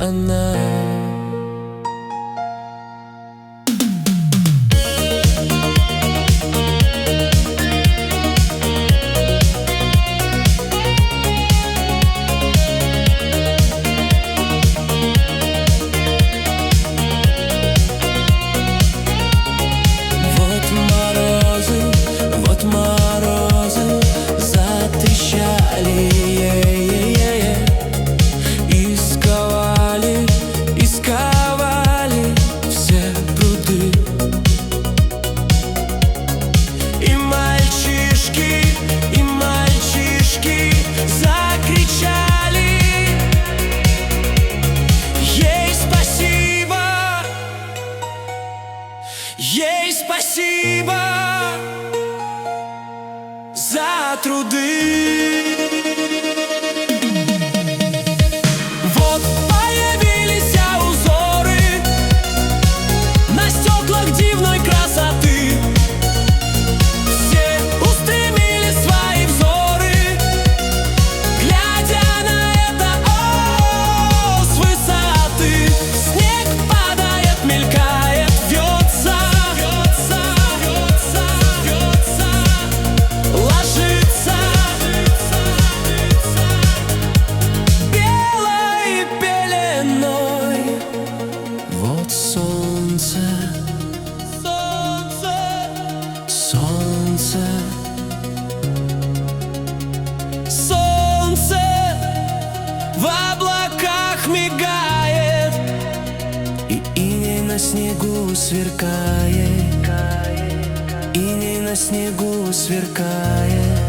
она. Морозы затрещали, и сковали все пруды. И мальчишки закричали ей спасибо, ей спасибо за труды. Вот появились узоры на стеклах дивной красоты. Все устремили свои взоры, глядя на это с высоты. Снег падает, мелькает, вьется, ложится белой пеленой. Вот солнце, солнце в облаках мигает, и иней на снегу сверкает, иней на снегу сверкает.